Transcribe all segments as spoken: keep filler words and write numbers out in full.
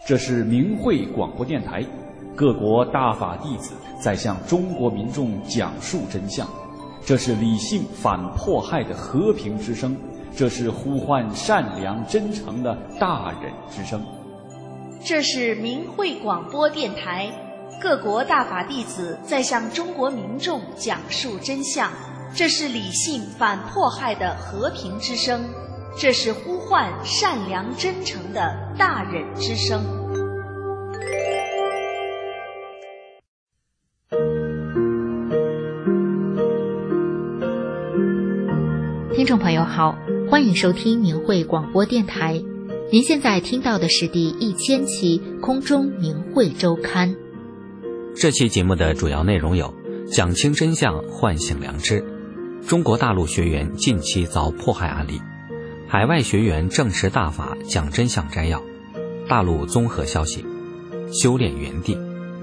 这是明慧广播电台，各国大法弟子在向中国民众讲述真相。这是理性反迫害的和平之声，这是呼唤善良真诚的大忍之声。 这是明慧广播电台，各国大法弟子在向中国民众讲述真相。这是理性反迫害的和平之声，这是呼唤善良真诚的大忍之声。 听众朋友好，欢迎收听明慧广播电台。您现在听到的是第一千期空中明慧周刊。 这期节目的主要内容有：讲清真相，唤醒良知；中国大陆学员近期遭迫害案例；海外学员证实大法讲真相摘要；大陆综合消息；修炼原地。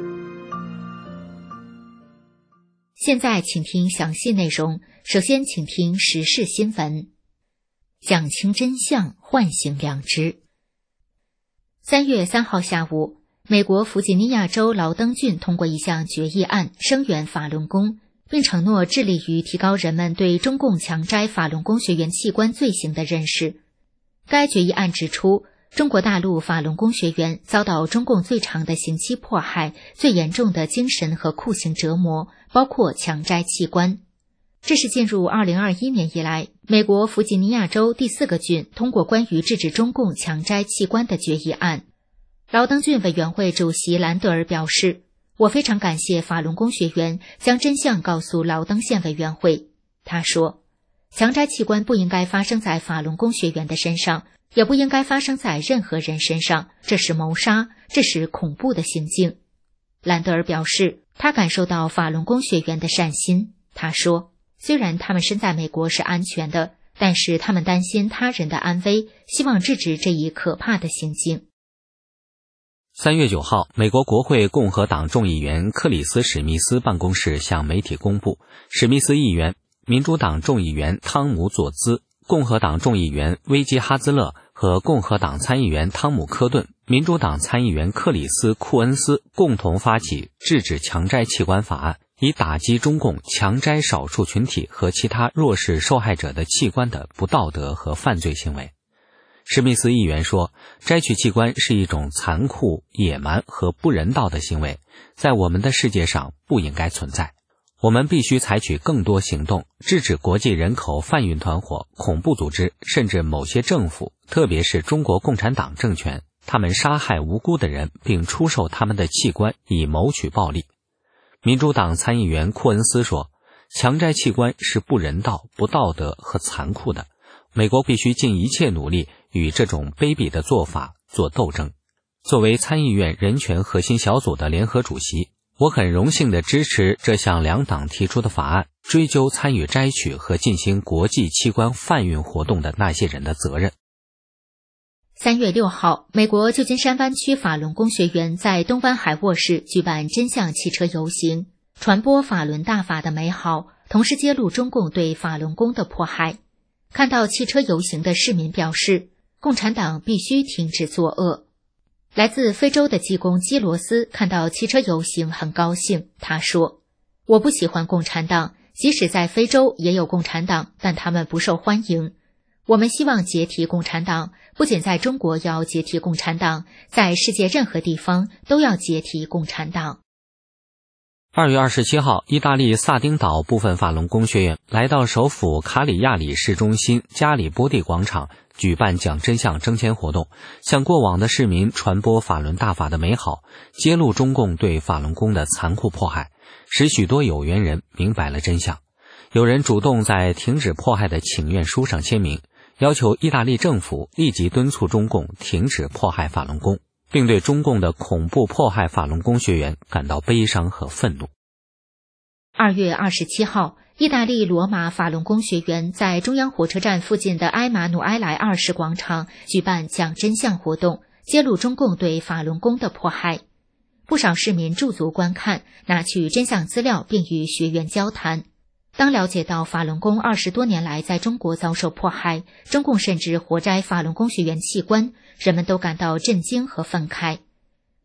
现在请听详细内容。首先请听时事新闻。讲清真相，唤醒良知。三月三号下午，美国弗吉尼亚州劳登郡通过一项决议案，声援法轮功，并承诺致力于提高人们对中共强摘法轮功学员器官罪行的认识。该决议案指出，中国大陆法轮功学员遭到中共最长的刑期迫害，最严重的精神和酷刑折磨，包括强摘器官。这是进入二零二一年以来，美国弗吉尼亚州第四个郡通过关于制止中共强摘器官的决议案。劳登郡委员会主席兰德尔表示，我非常感谢法轮功学员将真相告诉劳登县委员会。他说，强摘器官不应该发生在法轮功学员的身上，也不应该发生在任何人身上，这是谋杀，这是恐怖的行径。兰德尔表示，他感受到法轮功学员的善心。他说，虽然他们身在美国是安全的，但是他们担心他人的安危，希望制止这一可怕的行径。 三月九号，美国国会共和党众议员克里斯·史密斯办公室向媒体公布，史密斯议员、民主党众议员汤姆·佐兹、共和党众议员威基·哈兹勒和共和党参议员汤姆·科顿、民主党参议员克里斯·库恩斯共同发起制止强摘器官法案，以打击中共强摘少数群体和其他弱势受害者的器官的不道德和犯罪行为。史密斯议员说，摘取器官是一种残酷、野蛮和不人道的行为，在我们的世界上不应该存在。我们必须采取更多行动，制止国际人口贩运团伙、恐怖组织，甚至某些政府，特别是中国共产党政权，他们杀害无辜的人，并出售他们的器官以谋取暴利。民主党参议员库恩斯说，强摘器官是不人道、不道德和残酷的，美国必须尽一切努力与这种卑鄙的做法做斗争。作为参议院人权核心小组的联合主席，我很荣幸地支持这项两党提出的法案，追究参与摘取和进行国际器官贩运活动的那些人的责任。 三月六号，美国旧金山湾区法轮功学员在东湾海沃市举办真相汽车游行，传播法轮大法的美好，同时揭露中共对法轮功的迫害。看到汽车游行的市民表示，共产党必须停止作恶。来自非洲的技工基罗斯看到汽车游行很高兴，他说，我不喜欢共产党，即使在非洲也有共产党，但他们不受欢迎。我们希望解体共产党，不仅在中国要解体共产党，在世界任何地方都要解体共产党。 二月二十七号，意大利萨丁岛部分法轮功学员来到首府卡里亚里市中心加里波第广场，举办讲真相征签活动，向过往的市民传播法轮大法的美好，揭露中共对法轮功的残酷迫害，使许多有缘人明白了真相。有人主动在停止迫害的请愿书上签名，要求意大利政府立即敦促中共停止迫害法轮功，并对中共的恐怖迫害法轮功学员感到悲伤和愤怒。 二月二十七号，意大利罗马法轮功学员在中央火车站附近的埃马努埃莱二世广场举办讲真相活动，揭露中共对法轮功的迫害。不少市民驻足观看，拿取真相资料并与学员交谈。当了解到法轮功二十多年来在中国遭受迫害，中共甚至活摘法轮功学员器官，人们都感到震惊和愤慨。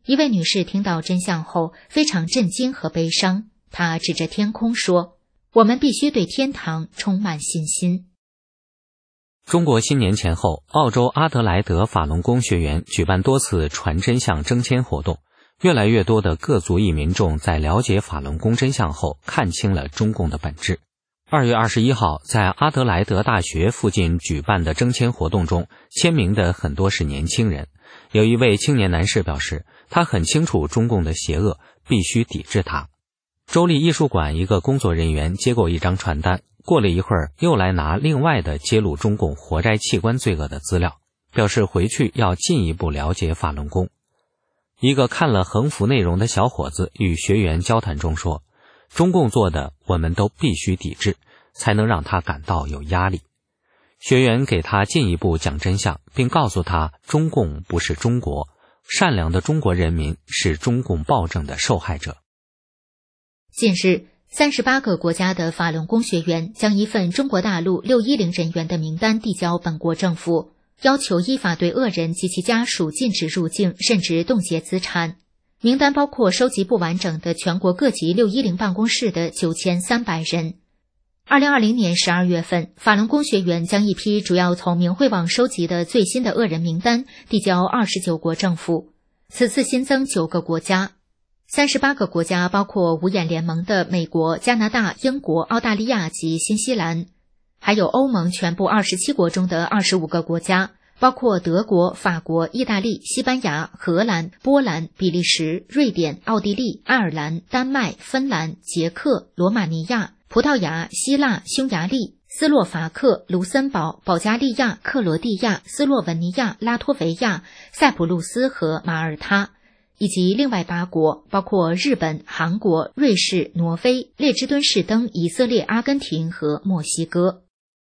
一位女士听到真相后非常震惊和悲伤，她指着天空说：“我们必须对天堂充满信心。” 中国新年前后，澳洲阿德莱德法轮功学员举办多次传真相征签活动，越来越多的各族裔民众在了解法轮功真相后，看清了中共的本质。二月二十一号，在阿德莱德大学附近举办的征签活动中，签名的很多是年轻人。有一位青年男士表示，他很清楚中共的邪恶，必须抵制它。州立艺术馆一个工作人员接过一张传单，过了一会儿又来拿另外的揭露中共活摘器官罪恶的资料，表示回去要进一步了解法轮功。一个看了横幅内容的小伙子与学员交谈中说，中共做的我们都必须抵制，才能让他感到有压力。学员给他进一步讲真相，并告诉他中共不是中国，善良的中国人民是中共暴政的受害者。 近日，三十八个国家的法轮功学员将一份中国大陆六一零人员的名单递交本国政府，要求依法对恶人及其家属禁止入境，甚至冻结资产。名单包括收集不完整的全国各级六一零办公室的九千三百人。二零二零年十二月份，法轮功学员将一批主要从明慧网收集的最新的恶人名单递交二十九国政府，此次新增九个国家。三十八个国家包括五眼联盟的美国、加拿大、英国、澳大利亚及新西兰，还有欧盟全部二十七国中的二十五个国家，包括德国、法国、意大利、西班牙、荷兰、波兰、比利时、瑞典、奥地利、爱尔兰、丹麦、芬兰、捷克、罗马尼亚、葡萄牙、希腊、匈牙利、斯洛伐克、卢森堡、保加利亚、克罗地亚、斯洛文尼亚、拉脱维亚、塞浦路斯和马耳他，以及另外八国，包括日本、韩国、瑞士、挪威、列支敦士登、以色列、阿根廷和墨西哥。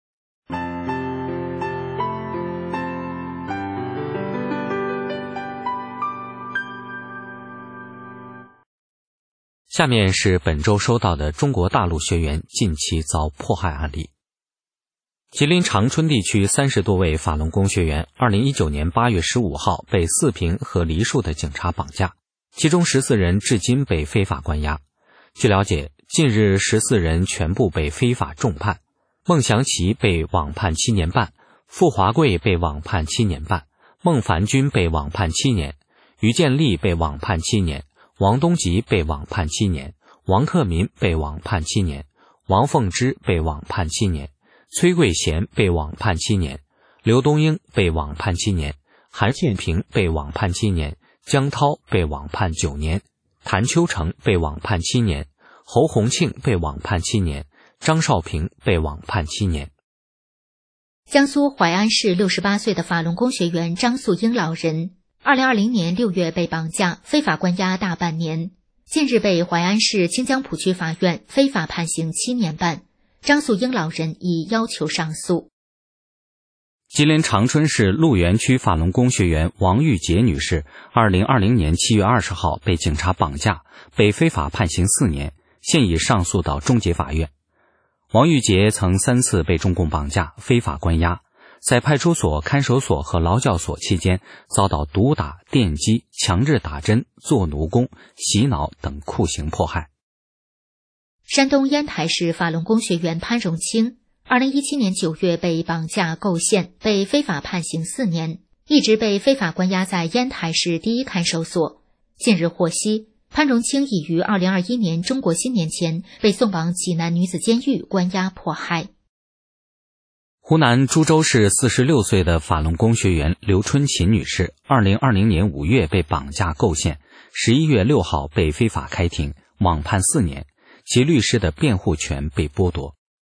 下面是本周收到的中国大陆学员近期遭迫害案例。吉林长春地区三十多位法轮功学员二零一九年八月十五号被四平和梨树的警察绑架，其中十四人至今被非法关押。据了解，近日十四人全部被非法重判，孟祥奇被网判七年半，傅华贵被网判七年半，孟凡军被网判七年，于建立被网判七年，王东吉被网判七年，王克民被网判七年，王凤芝被网判七年，崔桂贤被网判七年，刘东英被网判七年，韩建平被网判七年，江涛被网判九年，谭秋成被网判七年，侯洪庆被网判七年，张少平被网判七年。 江苏淮安市六十八岁的法轮功学员张素英老人二零二零年六月被绑架，非法关押大半年，近日被淮安市清江浦区法院非法判刑七年半。张素英老人已要求上诉。 吉林长春市鹿园区法轮功学员王玉杰女士二零二零年七月二十号被警察绑架，被非法判刑四年，现已上诉到中级法院。王玉杰曾三次被中共绑架、非法关押，在派出所、看守所和劳教所期间遭到毒打、电击、强制打针、做奴工、洗脑等酷刑迫害。 山东烟台市法轮功学员潘荣清二零一七年九月被绑架构陷，被非法判刑四年，一直被非法关押在烟台市第一看守所。近日获悉，潘荣清已于二零二一年中国新年前被送往济南女子监狱关押迫害。 湖南株洲市四十六岁的法轮功学员刘春琴女士二零二零年五月被绑架构陷，十一月六号被非法开庭，网判四年，其律师的辩护权被剥夺。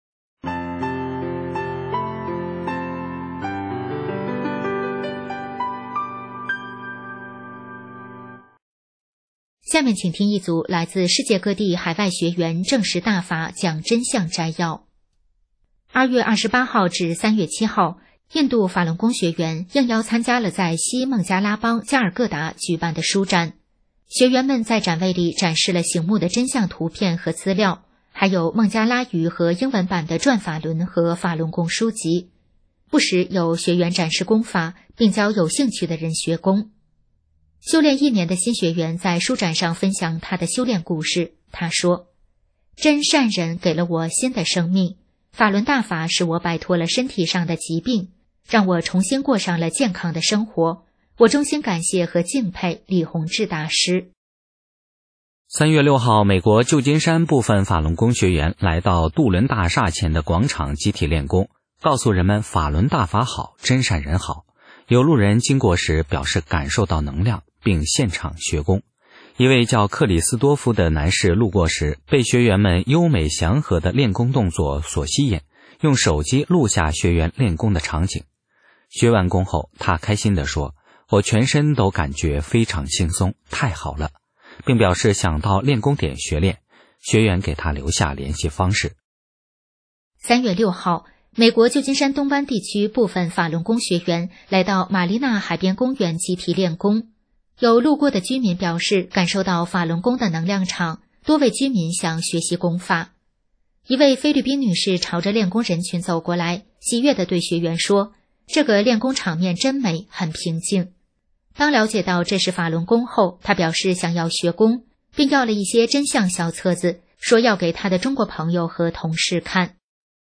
下面请听一组来自世界各地海外学员证实大法讲真相摘要。二月二十八号至三月七号，印度法轮功学员应邀参加了在西孟加拉邦加尔各答举办的书展。学员们在展位里展示了醒目的真相图片和资料，还有孟加拉语和英文版的转法轮和法轮功书籍。不时有学员展示功法，并教有兴趣的人学功。 修炼一年的新学员在书展上分享他的修炼故事。他说，真善人给了我新的生命，法轮大法使我摆脱了身体上的疾病，让我重新过上了健康的生活。我衷心感谢和敬佩李洪志大师。 三月六号，美国旧金山部分法轮功学员来到渡轮大厦前的广场集体练功，告诉人们法轮大法好，真善人好。有路人经过时表示感受到能量，并现场学功。一位叫克里斯多夫的男士路过时，被学员们优美祥和的练功动作所吸引，用手机录下学员练功的场景。学完功后，他开心地说，我全身都感觉非常轻松，太好了，并表示想到练功点学练。学员给他留下联系方式。 三月六号，美国旧金山东湾地区部分法轮功学员来到马丽娜海边公园集体练功。有路过的居民表示感受到法轮功的能量场，多位居民想学习功法。一位菲律宾女士朝着练功人群走过来，喜悦地对学员说，这个练功场面真美，很平静。当了解到这是法轮功后，她表示想要学功，并要了一些真相小册子，说要给她的中国朋友和同事看。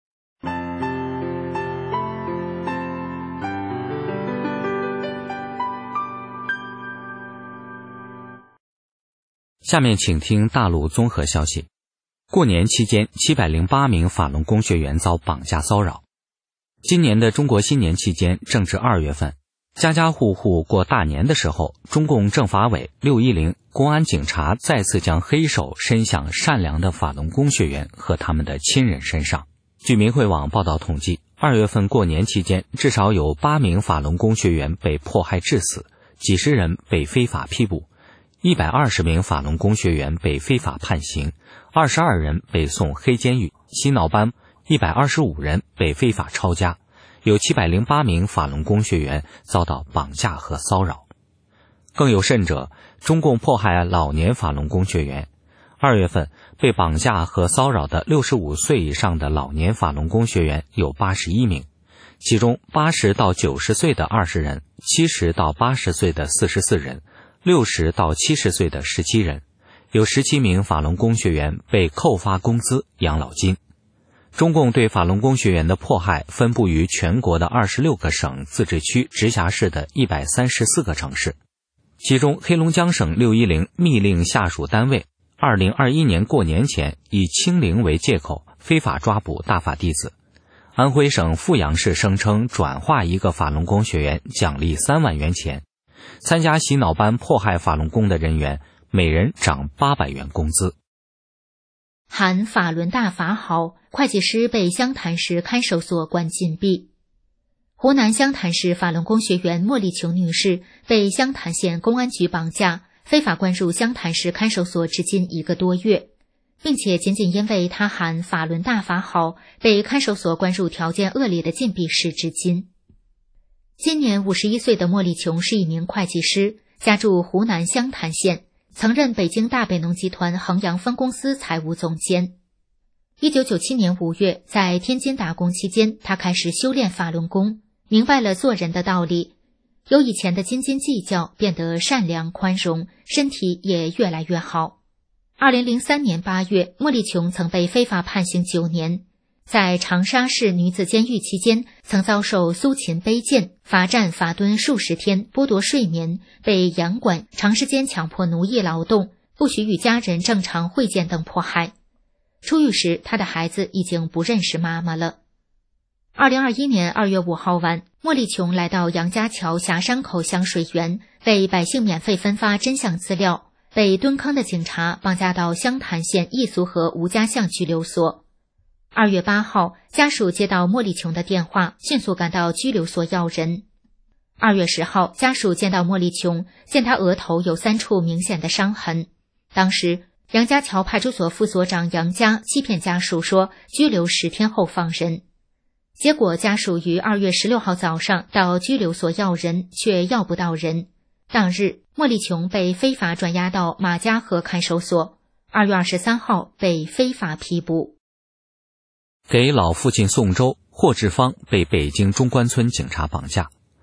下面请听大陆综合消息。过年期间，七百零八名法轮功学员遭绑架骚扰。今年的中国新年期间，正值二月份，家家户户过大年的时候，中共政法委、六一零、公安警察再次将黑手伸向善良的法轮功学员和他们的亲人身上。据明慧网报道统计，二月份过年期间，至少有八名法轮功学员被迫害致死，几十人被非法批捕。一百二十名法轮功学员被非法判刑，二十二人被送黑监狱，洗脑班一百二十五人被非法抄家，有七百零八名法轮功学员遭到绑架和骚扰。更有甚者，中共迫害老年法轮功学员。二月份被绑架和骚扰的六十五岁以上的老年法轮功学员有八十一名，其中八十到九十岁的二十人，七十到八十岁的四十四人，六十到七十岁的十七人，有十七名法轮功学员被扣发工资、养老金。中共对法轮功学员的迫害分布于全国的二十六个省、自治区、直辖市的一百三十四个城市，其中黑龙江省六一零密令下属单位二零二一年过年前以清零为借口非法抓捕大法弟子。安徽省阜阳市声称转化一个法轮功学员奖励三万元钱，参加洗脑班迫害法轮功的人员每人涨八百元工资。 喊法轮大法好，会计师被湘潭市看守所关禁闭。湖南湘潭市法轮功学员莫丽琼女士被湘潭县公安局绑架，非法关入湘潭市看守所至今一个多月，并且仅仅因为她喊法轮大法好，被看守所关入条件恶劣的禁闭室至今。今年五十一岁的莫丽琼是一名会计师，家住湖南湘潭县，曾任北京大北农集团衡阳分公司财务总监。一九九七年五月，在天津打工期间，他开始修炼法轮功，明白了做人的道理，由以前的斤斤计较变得善良宽容，身体也越来越好。二零零三年八月，莫丽琼曾被非法判刑九年，在长沙市女子监狱期间，曾遭受苏秦卑贱、罚站罚蹲数十天、剥夺睡眠、被严管、长时间强迫奴役劳动、不许与家人正常会见等迫害。出狱时，他的孩子已经不认识妈妈了。二零二一年二月五号晚，莫丽琼来到杨家桥霞山口乡水源，为百姓免费分发真相资料，被蹲坑的警察绑架到湘潭县义苏河吴家巷拘留所。二月八号，家属接到莫丽琼的电话，迅速赶到拘留所要人。二月十号，家属见到莫丽琼，见她额头有三处明显的伤痕。当时杨家桥派出所副所长杨家欺骗家属说拘留十天后放人，结果家属于二月十六号早上到拘留所要人，却要不到人。当日莫丽琼被非法转押到马家河看守所，二月二十三号被非法批捕。 给老父亲送粥，霍志芳被北京中关村警察绑架。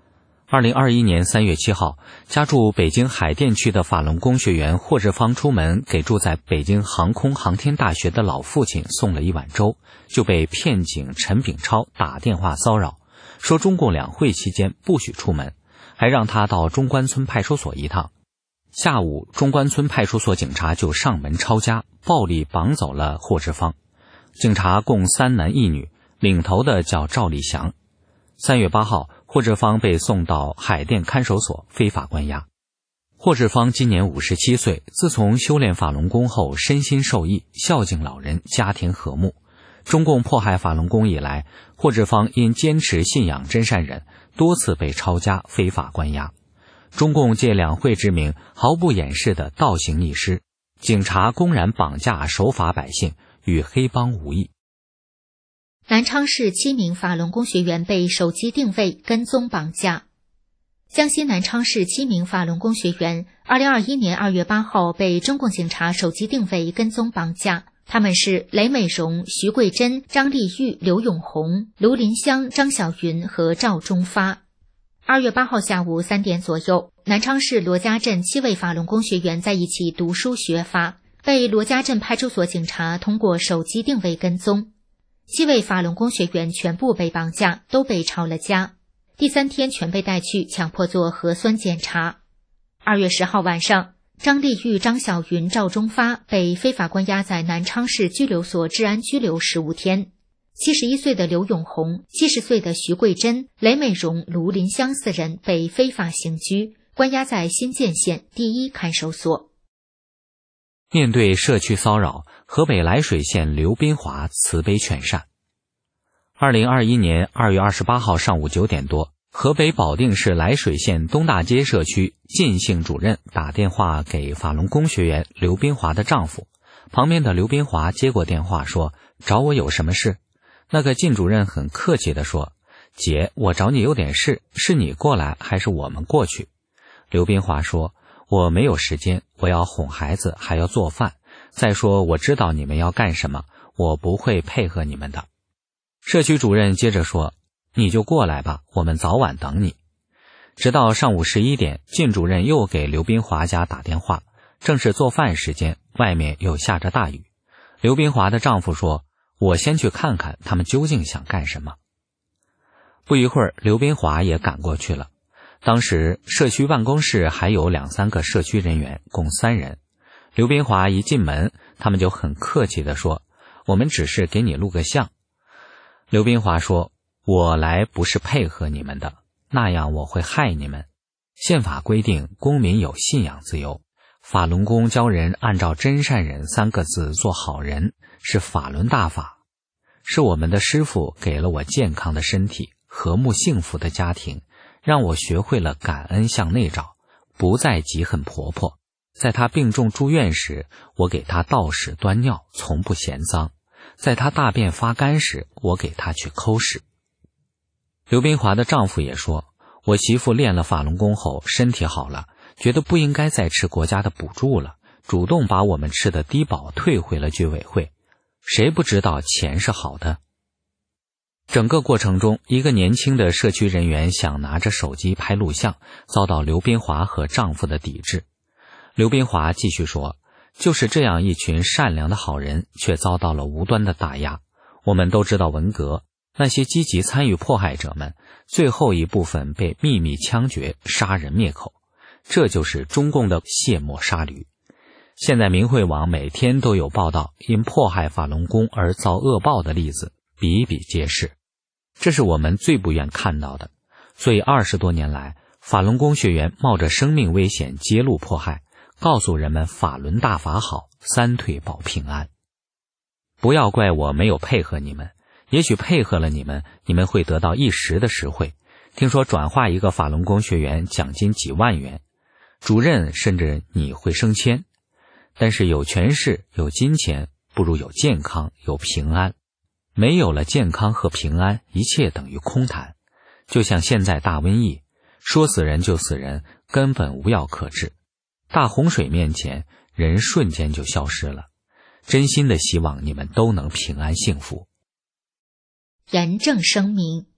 二零二一年三月七号，家住北京海淀区的法轮功学员霍志芳出门给住在北京航空航天大学的老父亲送了一碗粥，就被骗警陈炳超打电话骚扰，说中共两会期间不许出门，还让他到中关村派出所一趟。下午，中关村派出所警察就上门抄家，暴力绑走了霍志芳。警察共三男一女，领头的叫赵立祥。三月八号，霍志芳被送到海淀看守所非法关押。霍志芳今年五十七岁，自从修炼法轮功后，身心受益，孝敬老人，家庭和睦。中共迫害法轮功以来，霍志芳因坚持信仰真善忍，多次被抄家非法关押。中共借两会之名，毫不掩饰地倒行逆施，警察公然绑架守法百姓，与黑帮无异。 南昌市七名法轮功学员被手机定位跟踪绑架。江西南昌市七名法轮功学员二零二一年二月八号被中共警察手机定位跟踪绑架，他们是雷美荣、徐桂珍、张丽玉、刘永红、卢林香、张小云和赵忠发。二月八号下午三点左右，南昌市罗家镇七位法轮功学员在一起读书学法，被罗家镇派出所警察通过手机定位跟踪。七位法轮功学员全部被绑架，都被抄了家。第三天全被带去强迫做核酸检查。二月十号晚上，张丽玉、张小云、赵忠发被非法关押在南昌市拘留所治安拘留十五天。七十一岁的刘永红、七十岁的徐桂珍、雷美荣、卢林香四人被非法刑拘，关押在新建县第一看守所。 面对社区骚扰，河北涞水县刘斌华慈悲劝善。二零二一年二月二十八号上午九点多，河北保定市涞水县东大街社区靳姓主任打电话给法轮功学员刘斌华的丈夫，旁边的刘斌华接过电话说：“找我有什么事？”那个靳主任很客气地说：“姐，我找你有点事，是你过来还是我们过去？”刘斌华说：“我没有时间，我要哄孩子，还要做饭。再说我知道你们要干什么，我不会配合你们的。”社区主任接着说：“你就过来吧，我们早晚等你。”直到上午十一点，靳主任又给刘斌华家打电话，正是做饭时间，外面又下着大雨。刘斌华的丈夫说：“我先去看看他们究竟想干什么。”不一会儿，刘斌华也赶过去了。当时社区办公室还有两三个社区人员，共三人。刘斌华一进门，他们就很客气地说：“我们只是给你录个像。”刘斌华说：“我来不是配合你们的，那样我会害你们。宪法规定公民有信仰自由，法轮功教人按照真善忍三个字做好人，是法轮大法，是我们的师父给了我健康的身体，和睦幸福的家庭，让我学会了感恩向内找，不再嫉恨婆婆。在她病重住院时，我给她倒屎端尿，从不嫌脏。在她大便发干时，我给她去抠屎。”刘斌华的丈夫也说：“我媳妇练了法轮功后身体好了，觉得不应该再吃国家的补助了，主动把我们吃的低保退回了居委会。谁不知道钱是好的？”整个过程中，一个年轻的社区人员想拿着手机拍录像，遭到刘斌华和丈夫的抵制。刘斌华继续说：“就是这样一群善良的好人，却遭到了无端的打压。我们都知道文革，那些积极参与迫害者们，最后一部分被秘密枪决，杀人灭口。这就是中共的卸磨杀驴。现在明慧网每天都有报道因迫害法轮功而遭恶报的例子，比比皆是。这是我们最不愿看到的。所以二十多年来，法轮功学员冒着生命危险揭露迫害，告诉人们法轮大法好，三退保平安。不要怪我没有配合你们，也许配合了你们，你们会得到一时的实惠。听说转化一个法轮功学员奖金几万元，主任甚至你会升迁。但是有权势有金钱，不如有健康有平安。没有了健康和平安，一切等于空谈。就像现在大瘟疫，说死人就死人，根本无药可治。大洪水面前，人瞬间就消失了。真心的希望你们都能平安幸福。 严正声明，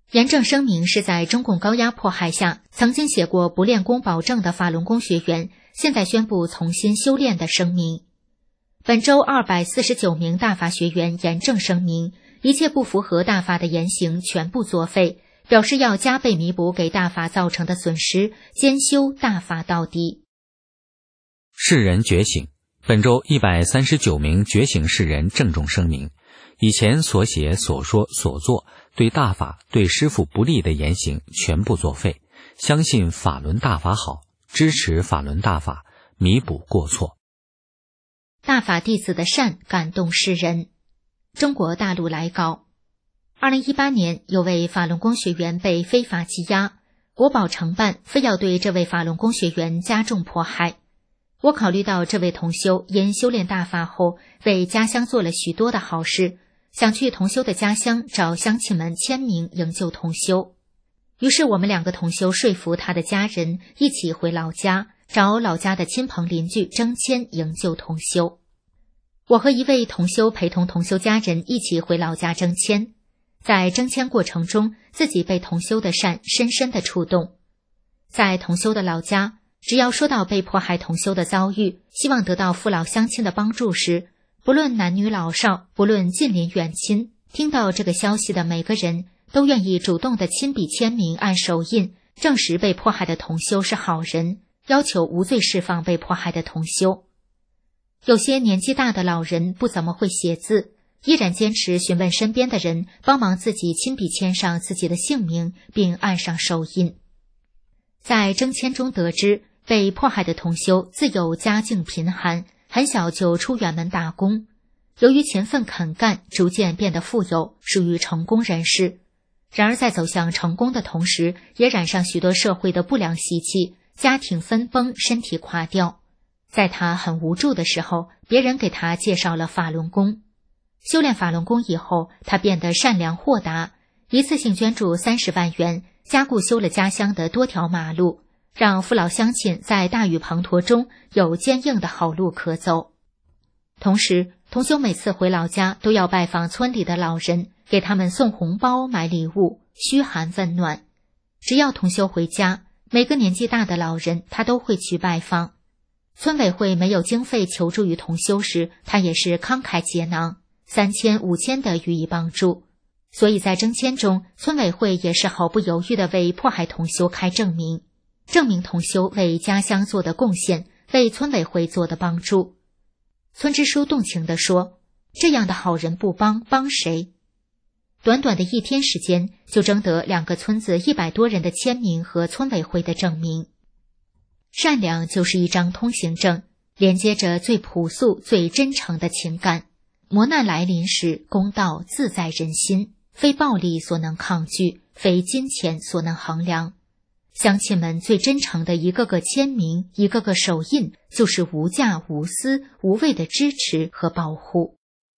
严正声明是在中共高压迫害下曾经写过不练功保证的法轮功学员现在宣布重新修炼的声明。本周二百四十九名大法学员严正声明，一切不符合大法的言行全部作废，表示要加倍弥补给大法造成的损失，兼修大法到底。 世人觉醒，本周一百三十九名觉醒世人郑重声明，以前所写所说所做对大法对师父不利的言行全部作废，相信法轮大法好，支持法轮大法，弥补过错。 大法弟子的善感动世人。中国大陆来稿，二零一八年有位法轮功学员被非法羁押，国保承办非要对这位法轮功学员加重迫害。我考虑到这位同修因修炼大法后为家乡做了许多的好事，想去同修的家乡找乡亲们签名营救同修。于是我们两个同修说服他的家人一起回老家，找老家的亲朋邻居征签营救同修。我和一位同修陪同同修家人一起回老家征签，在征签过程中，自己被同修的善深深的触动。在同修的老家，只要说到被迫害同修的遭遇，希望得到父老乡亲的帮助时，不论男女老少，不论近邻远亲，听到这个消息的每个人都愿意主动的亲笔签名按手印，证实被迫害的同修是好人，要求无罪释放被迫害的同修。有些年纪大的老人不怎么会写字，依然坚持询问身边的人帮忙自己亲笔签上自己的姓名，并按上手印。在征签中得知，被迫害的同修自幼家境贫寒，很小就出远门打工，由于勤奋肯干，逐渐变得富有，属于成功人士。然而在走向成功的同时，也染上许多社会的不良习气，家庭分崩，身体垮掉。在他很无助的时候，别人给他介绍了法轮功。修炼法轮功以后，他变得善良豁达，一次性捐助三十万元，加固修了家乡的多条马路，让父老乡亲在大雨滂沱中有坚硬的好路可走。同时，同修每次回老家都要拜访村里的老人，给他们送红包买礼物，嘘寒问暖。只要同修回家，每个年纪大的老人他都会去拜访。村委会没有经费求助于同修时，他也是慷慨解囊，三千五千的予以帮助。所以在征签中，村委会也是毫不犹豫地为迫害同修开证明，证明同修为家乡做的贡献，为村委会做的帮助。村支书动情地说，这样的好人不帮，帮谁？短短的一天时间，就征得两个村子一百多人的签名和村委会的证明。善良就是一张通行证，连接着最朴素、最真诚的情感。磨难来临时，公道自在人心，非暴力所能抗拒，非金钱所能衡量。乡亲们最真诚的一个个签名，一个个手印，就是无价无私、无畏的支持和保护。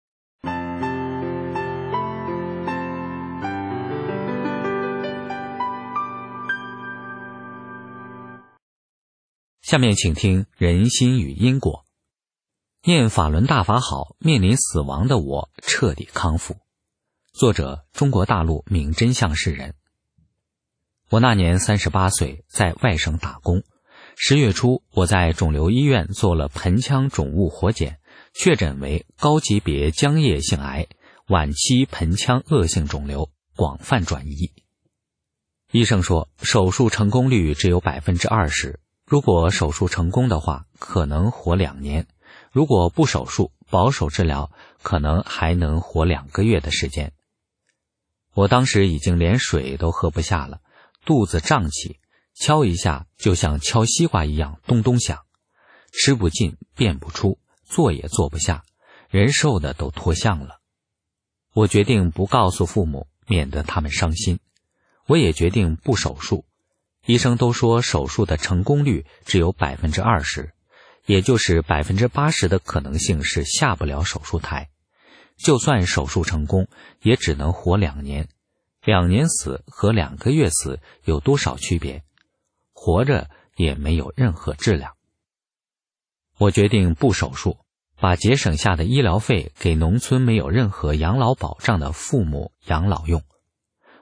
下面请听人心与因果。念法轮大法好，面临死亡的我彻底康复。作者：中国大陆闵真相世人。我那年三十八岁，在外省打工。十月初，我在肿瘤医院做了盆腔肿物活检，确诊为高级别浆液性癌，晚期盆腔恶性肿瘤，广泛转移。医生说，手术成功率只有 百分之二十， 如果手术成功的话，可能活两年；如果不手术，保守治疗，可能还能活两个月的时间。我当时已经连水都喝不下了，肚子胀起，敲一下就像敲西瓜一样咚咚响，吃不进，便不出，坐也坐不下，人瘦的都脱相了。我决定不告诉父母，免得他们伤心。我也决定不手术。医生都说手术的成功率只有 百分之二十， 也就是 百分之八十 的可能性是下不了手术台。就算手术成功，也只能活两年。两年死和两个月死有多少区别？活着也没有任何质量。我决定不手术，把节省下的医疗费给农村没有任何养老保障的父母养老用。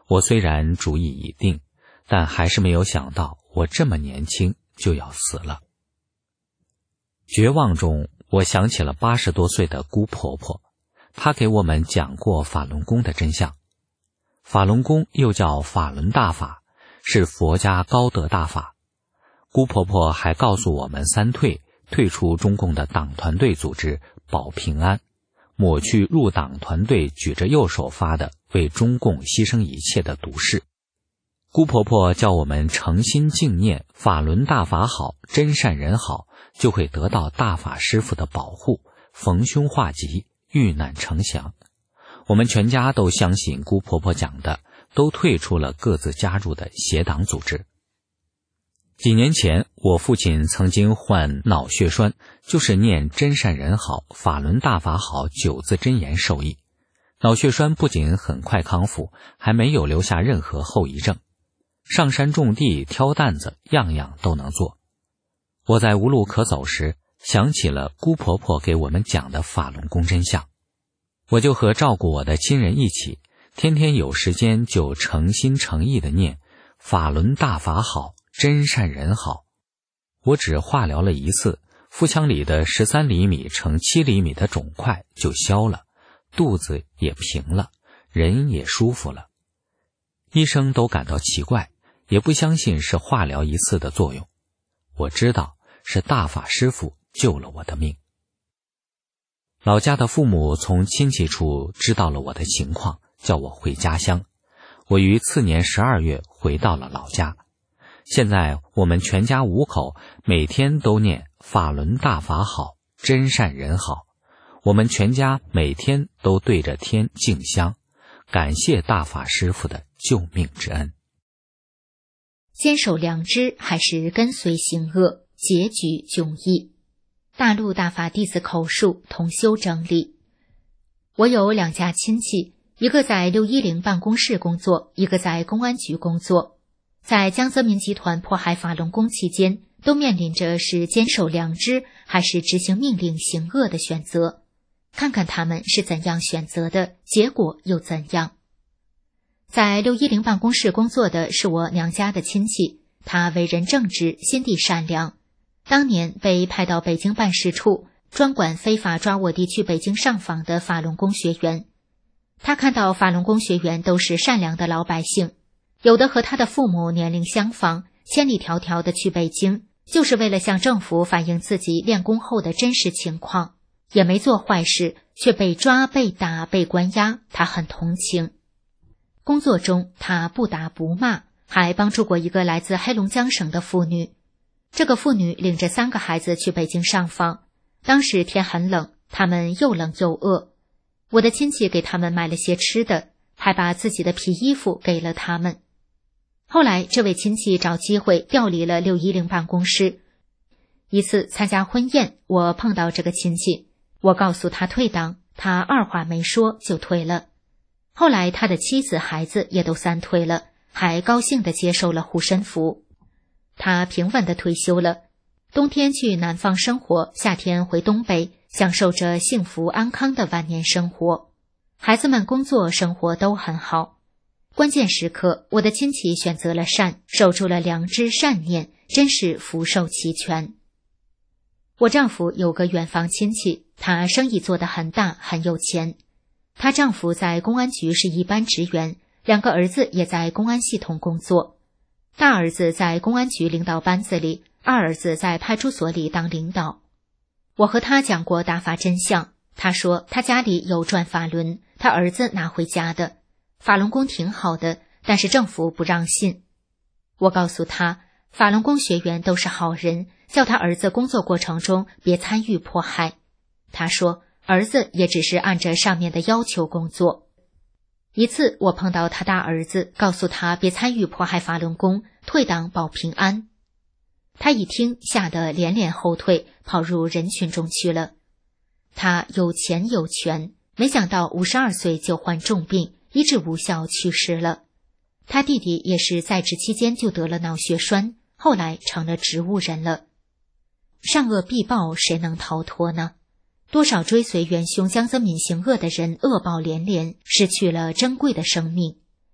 我虽然主意已定，但还是没有想到我这么年轻就要死了。绝望中，我想起了八十多岁的姑婆婆，她给我们讲过法轮功的真相。法轮功又叫法轮大法，是佛家高德大法。姑婆婆还告诉我们三退，退出中共的党团队组织保平安，抹去入党团队举着右手发的为中共牺牲一切的毒誓。姑婆婆叫我们诚心敬念法轮大法好，真善人好，就会得到大法师父的保护，逢凶化吉，遇难成祥。我们全家都相信姑婆婆讲的，都退出了各自加入的邪党组织。几年前，我父亲曾经患脑血栓，就是念真善人好，法轮大法好九字真言受益。脑血栓不仅很快康复，还没有留下任何后遗症。上山种地、挑担子，样样都能做。我在无路可走时，想起了姑婆婆给我们讲的法轮功真相，我就和照顾我的亲人一起，天天有时间就诚心诚意地念法轮大法好，真善人好。我只化疗了一次，腹腔里的十三厘米乘七厘米的肿块就消了，肚子也平了，人也舒服了。医生都感到奇怪，也不相信是化疗一次的作用。我知道是大法师父救了我的命。老家的父母从亲戚处知道了我的情况，叫我回家乡。我于次年十二月回到了老家。现在我们全家五口每天都念法轮大法好，真善人好。我们全家每天都对着天敬香，感谢大法师父的救命之恩。 坚守良知还是跟随行恶，结局迥异。大陆大法弟子口述，同修整理。我有两家亲戚，一个在六一零办公室工作，一个在公安局工作。在江泽民集团迫害法轮功期间，都面临着是坚守良知还是执行命令行恶的选择。看看他们是怎样选择的，结果又怎样。在六一零办公室工作的是我娘家的亲戚，他为人正直，心地善良。当年被派到北京办事处，专管非法抓我弟去北京上访的法轮功学员。他看到法轮功学员都是善良的老百姓，有的和他的父母年龄相仿，千里迢迢的去北京，就是为了向政府反映自己练功后的真实情况，也没做坏事，却被抓、被打、被关押，他很同情。工作中他不打不骂，还帮助过一个来自黑龙江省的妇女。这个妇女领着三个孩子去北京上访，当时天很冷，他们又冷又饿。我的亲戚给他们买了些吃的，还把自己的皮衣服给了他们。后来这位亲戚找机会调离了六一零办公室。一次参加婚宴，我碰到这个亲戚，我告诉他退党，他二话没说就退了。后来他的妻子孩子也都三退了，还高兴地接受了护身符。他平稳地退休了，冬天去南方生活，夏天回东北，享受着幸福安康的晚年生活。孩子们工作生活都很好。关键时刻，我的亲戚选择了善，守住了良知善念，真是福寿齐全。我丈夫有个远房亲戚，他生意做得很大，很有钱。她丈夫在公安局是一般职员，两个儿子也在公安系统工作。大儿子在公安局领导班子里，二儿子在派出所里当领导。我和他讲过大法真相，他说他家里有转法轮，他儿子拿回家的。法轮功挺好的，但是政府不让信。我告诉他，法轮功学员都是好人，叫他儿子工作过程中别参与迫害。他说儿子也只是按着上面的要求工作。一次我碰到他大儿子，告诉他别参与迫害法轮功，退党保平安。他一听吓得连连后退，跑入人群中去了。他有钱有权，没想到五十二岁就患重病，医治无效去世了。他弟弟也是在职期间就得了脑血栓，后来成了植物人了。善恶必报，谁能逃脱呢？多少追随元凶江泽民行恶的人恶报连连，失去了珍贵的生命。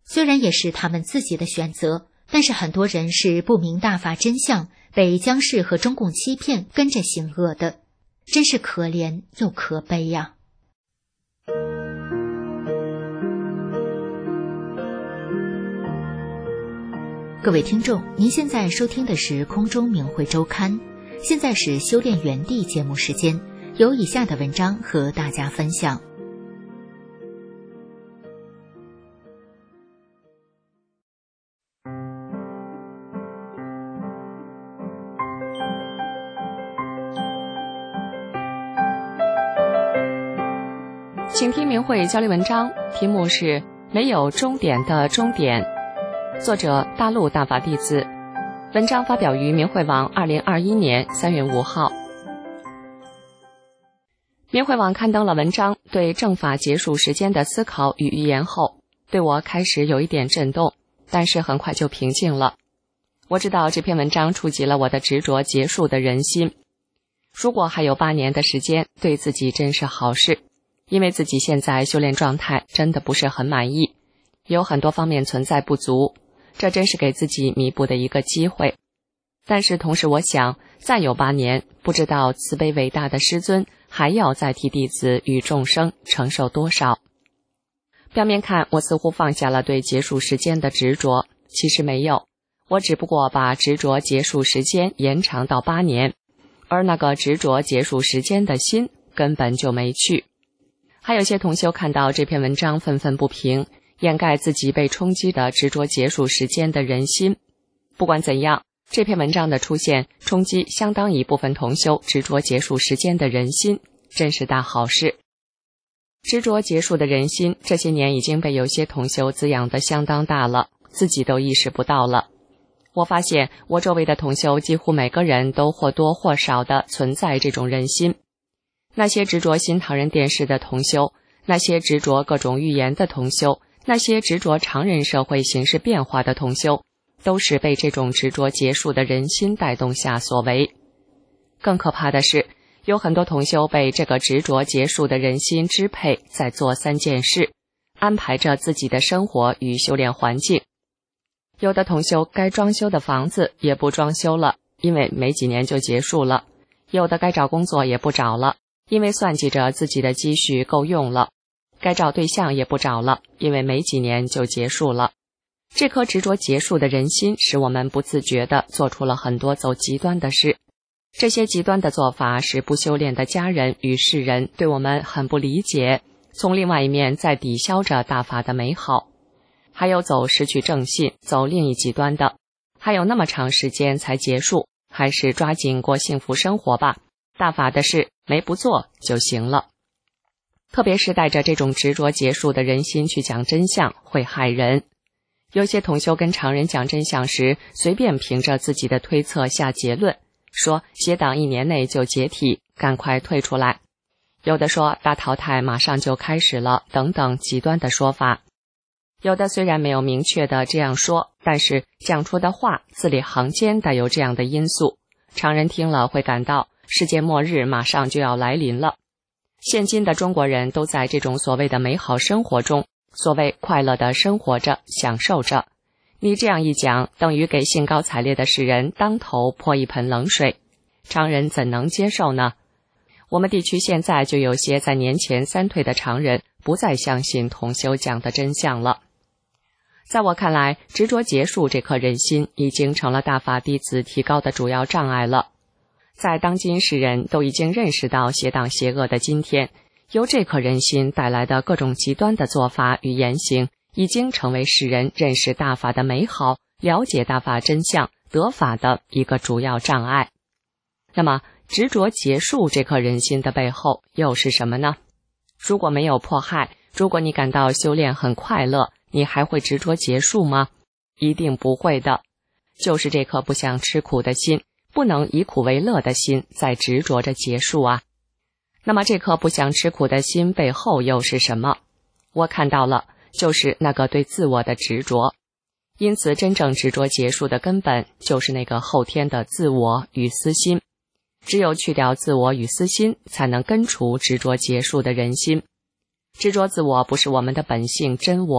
虽然也是他们自己的选择，但是很多人是不明大法真相，被江氏和中共欺骗，跟着行恶的，真是可怜又可悲呀。各位听众，您现在收听的是空中明慧周刊，现在是修炼园地节目时间，有以下的文章和大家分享。 请听明慧交流文章，题目是没有终点的终点，作者大陆大法弟子，文章发表于明慧网二零二一年三月五号。明慧网刊登了文章对正法结束时间的思考与预言后，对我开始有一点震动，但是很快就平静了。我知道这篇文章触及了我的执着结束的人心。如果还有八年的时间，对自己真是好事，因为自己现在修炼状态真的不是很满意，有很多方面存在不足，这真是给自己弥补的一个机会。但是同时我想，再有八年，不知道慈悲伟大的师尊还要再替弟子与众生承受多少。表面看，我似乎放下了对结束时间的执着，其实没有，我只不过把执着结束时间延长到八年，而那个执着结束时间的心根本就没去。还有些同修看到这篇文章愤愤不平，掩盖自己被冲击的执着结束时间的人心。不管怎样，这篇文章的出现冲击相当一部分同修执着结束时间的人心，真是大好事。执着结束的人心，这些年已经被有些同修滋养得相当大了，自己都意识不到了。我发现我周围的同修几乎每个人都或多或少地存在这种人心。那些执着新唐人电视的同修，那些执着各种预言的同修，那些执着常人社会形势变化的同修，都是被这种执着结束的人心带动下所为。更可怕的是，有很多同修被这个执着结束的人心支配，在做三件事，安排着自己的生活与修炼环境。有的同修该装修的房子也不装修了，因为没几年就结束了；有的该找工作也不找了，因为算计着自己的积蓄够用了；该找对象也不找了，因为没几年就结束了。这颗执着结束的人心，使我们不自觉地做出了很多走极端的事。这些极端的做法使不修炼的家人与世人对我们很不理解，从另外一面在抵消着大法的美好。还有走失去正信，走另一极端的，还有那么长时间才结束，还是抓紧过幸福生活吧，大法的事没不做就行了。特别是带着这种执着结束的人心去讲真相，会害人。有些同修跟常人讲真相时，随便凭着自己的推测下结论，说邪党一年内就解体，赶快退出来。有的说大淘汰马上就开始了，等等极端的说法。有的虽然没有明确的这样说，但是讲出的话字里行间带有这样的因素，常人听了会感到世界末日马上就要来临了。现今的中国人都在这种所谓的美好生活中，所谓快乐的生活着，享受着。你这样一讲，等于给兴高采烈的世人当头泼一盆冷水，常人怎能接受呢？我们地区现在就有些在年前三退的常人不再相信同修讲的真相了。在我看来，执着结束这颗人心已经成了大法弟子提高的主要障碍了。在当今世人都已经认识到邪党邪恶的今天，由这颗人心带来的各种极端的做法与言行，已经成为世人认识大法的美好，了解大法真相，得法的一个主要障碍。那么，执着结束这颗人心的背后又是什么呢？如果没有迫害，如果你感到修炼很快乐，你还会执着结束吗？一定不会的。就是这颗不想吃苦的心，不能以苦为乐的心，在执着着结束啊。那么这颗不想吃苦的心背后又是什么？我看到了，就是那个对自我的执着。因此真正执着结束的根本，就是那个后天的自我与私心。只有去掉自我与私心，才能根除执着结束的人心。执着自我不是我们的本性真我，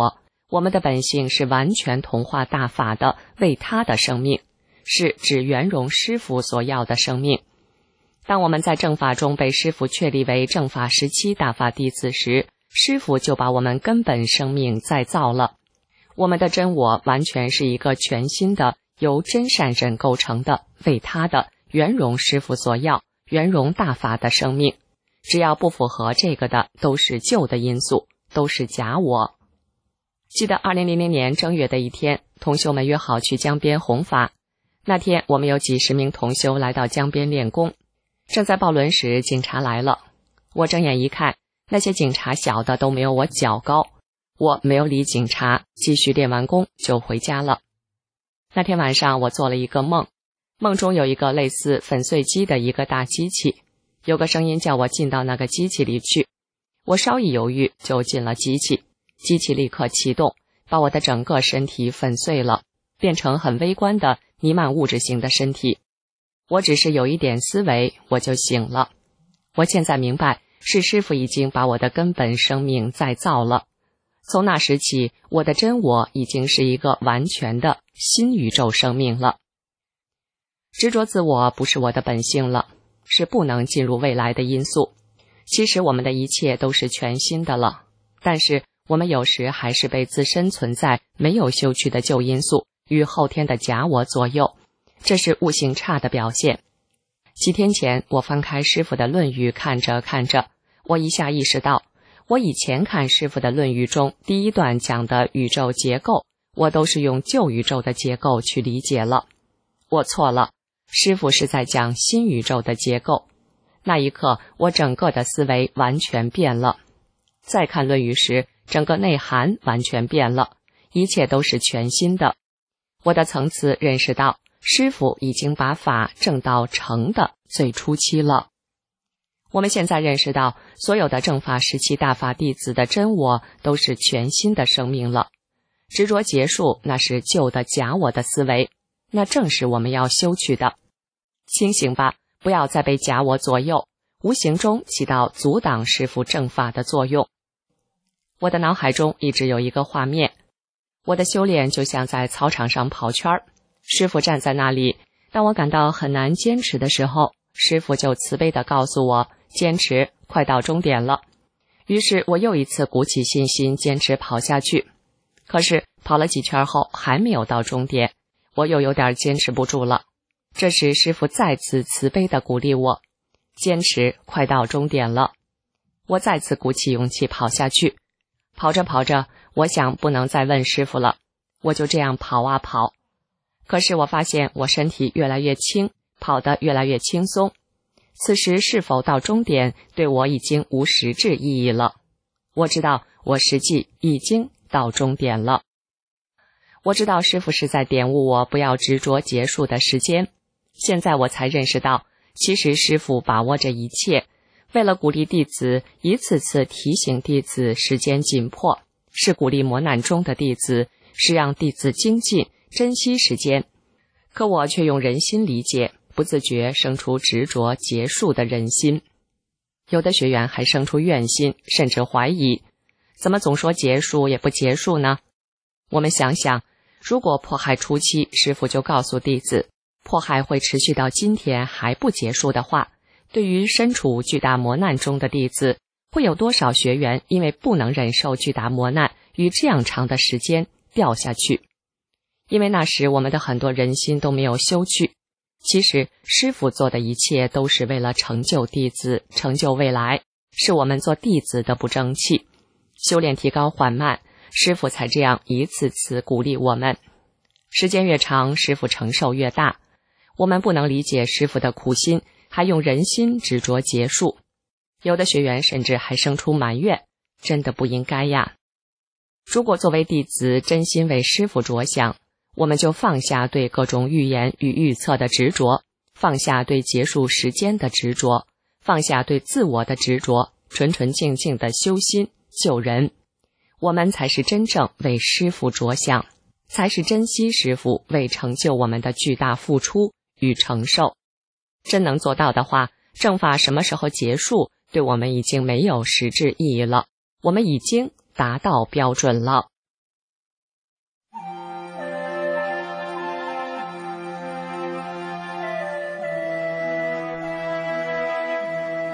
我们的本性是完全同化大法的为他的生命，是指圆融师父所要的生命。当我们在正法中被师父确立为正法时期大法弟子时，师父就把我们根本生命再造了。我们的真我完全是一个全新的由真善忍构成的为他的圆融师父所要圆融大法的生命。只要不符合这个的，都是旧的因素，都是假我。记得二零零零年正月的一天，同修们约好去江边弘法。那天我们有几十名同修来到江边练功，正在抱轮时，警察来了。我睁眼一看，那些警察小的都没有我脚高。我没有理警察，继续练完功就回家了。那天晚上我做了一个梦，梦中有一个类似粉碎机的一个大机器，有个声音叫我进到那个机器里去。我稍一犹豫就进了机器，机器立刻启动，把我的整个身体粉碎了，变成很微观的弥漫物质型的身体。我只是有一点思维，我就醒了。我现在明白，是师父已经把我的根本生命再造了。从那时起，我的真我已经是一个完全的新宇宙生命了。执着自我不是我的本性了，是不能进入未来的因素。其实我们的一切都是全新的了，但是我们有时还是被自身存在没有修去的旧因素与后天的假我左右，这是悟性差的表现。几天前，我翻开师父的论语，看着看着，我一下意识到，我以前看师父的论语中第一段讲的宇宙结构，我都是用旧宇宙的结构去理解了。我错了，师父是在讲新宇宙的结构。那一刻，我整个的思维完全变了。再看论语时，整个内涵完全变了，一切都是全新的。我的层次认识到，师父已经把法证到成的最初期了。我们现在认识到，所有的正法时期大法弟子的真我都是全新的生命了。执着结束，那是旧的假我的思维，那正是我们要修去的。清醒吧，不要再被假我左右，无形中起到阻挡师父正法的作用。我的脑海中一直有一个画面，我的修炼就像在操场上跑圈儿，师父站在那里，当我感到很难坚持的时候，师父就慈悲地告诉我，坚持，快到终点了。于是我又一次鼓起信心坚持跑下去。可是跑了几圈后还没有到终点，我又有点坚持不住了。这时师父再次慈悲地鼓励我，坚持，快到终点了。我再次鼓起勇气跑下去。跑着跑着，我想不能再问师父了，我就这样跑啊跑。可是我发现我身体越来越轻，跑得越来越轻松。此时是否到终点，对我已经无实质意义了。我知道我实际已经到终点了。我知道师父是在点悟我不要执着结束的时间。现在我才认识到，其实师父把握着一切，为了鼓励弟子，一次次提醒弟子时间紧迫，是鼓励磨难中的弟子，是让弟子精进，珍惜时间。可我却用人心理解，不自觉生出执着结束的人心。有的学员还生出怨心，甚至怀疑，怎么总说结束也不结束呢？我们想想，如果迫害初期师父就告诉弟子，迫害会持续到今天还不结束的话，对于身处巨大磨难中的弟子，会有多少学员因为不能忍受巨大磨难与这样长的时间掉下去？因为那时我们的很多人心都没有修去。其实师父做的一切都是为了成就弟子，成就未来，是我们做弟子的不争气。修炼提高缓慢，师父才这样一次次鼓励我们。时间越长，师父承受越大。我们不能理解师父的苦心，还用人心执着结束。有的学员甚至还生出埋怨，真的不应该呀。如果作为弟子真心为师父着想，我们就放下对各种预言与预测的执着，放下对结束时间的执着，放下对自我的执着，纯纯净净的修心救人。我们才是真正为师父着想，才是珍惜师父为成就我们的巨大付出与承受。真能做到的话，正法什么时候结束，对我们已经没有实质意义了，我们已经达到标准了。